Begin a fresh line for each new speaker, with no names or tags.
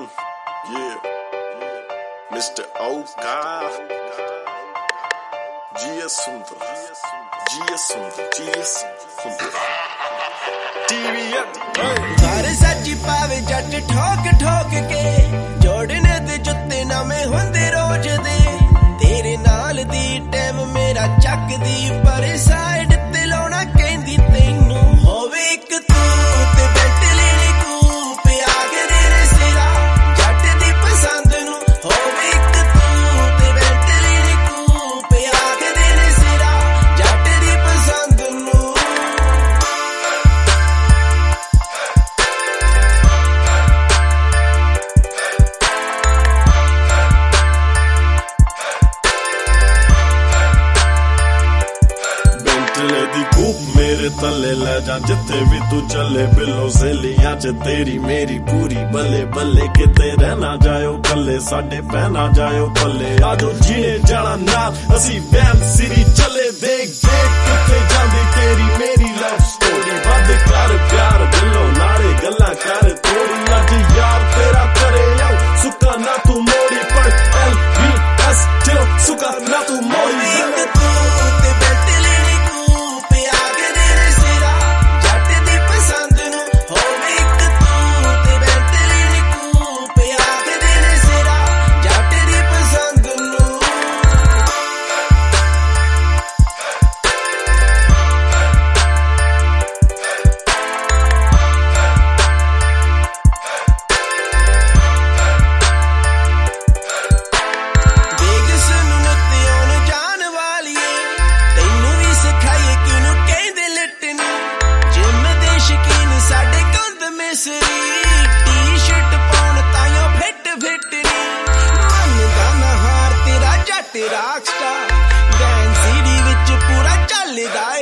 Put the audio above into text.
Yeah, Mr. Oka, G.S. Sundar, G.S. Sundar, G.S. Sundar.
घर सची पावे जट ठोक ठोक के जोड़ने दे जुत्ते नवे हुंदे रोज दे तेरे नाल दी टाइम मेरा चक दी पर साइड ते लाउणा कहंदी तैनू होवे एक तू ते बेट लेने कूप आगे तेरे सिरा जट दी पसंद नू होवे एक तू ते बेट लेने कूप आगे तेरे सिरा जट दी पसंद नू
दी कूप मेरे तले ले जा जिथे भी तू चले बिलो सहेलियां च तेरी मेरी पूरी बल्ले बल्ले किते रहना जायो कल्ले साडे पहना जायो पल्ले आजो जीने जाना नाल असी वैन सिरी चले देख देख किते जांदी तेरी मेरी लव स्टोरी वध कर प्यार बिलो नाले गल्ला कर थोड़ी अज यार तेरा करे आओ सुका ना तू मोड़ी पर LBS जो सुका ना तू मोड़ी
Rockstar, dance city ਵਿੱਚ ਪੂਰਾ ਚੱਲਦਾ